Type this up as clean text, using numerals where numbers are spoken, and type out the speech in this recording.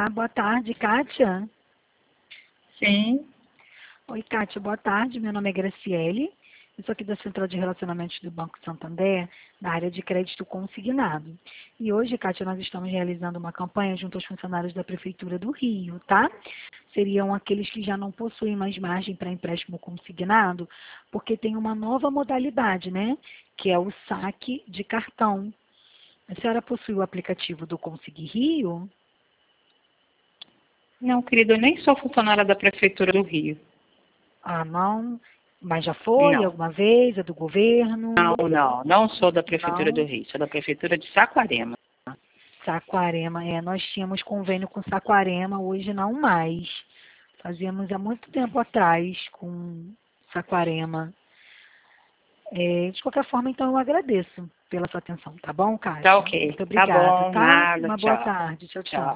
boa tarde, Kátia. Sim, Oi, Kátia, boa tarde. Meu nome é Graciele. Eu sou aqui da Central de Relacionamentos do Banco Santander, da área de crédito consignado. E hoje, Kátia, nós estamos realizando uma campanha junto aos funcionários da Prefeitura do Rio, tá? Seriam aqueles que já não possuem mais margem para empréstimo consignado, porque tem uma nova modalidade, né? Que é o saque de cartão. A senhora possui o aplicativo do Consegui Rio? não, querido, eu nem sou funcionária da Prefeitura do Rio. Ah, não. Mas já foi Não, alguma vez? É do governo? não sou da Prefeitura do Não. Rio, sou da Prefeitura de Saquarema. Saquarema, nós tínhamos convênio com Saquarema, hoje não mais. Fazíamos há muito tempo atrás com Saquarema. De qualquer forma, então, eu agradeço pela sua atenção, tá bom, Tá Kátia? ok, Muito tá obrigada, bom, tá? nada, Uma boa tchau, tarde. Tchau, tchau. tchau.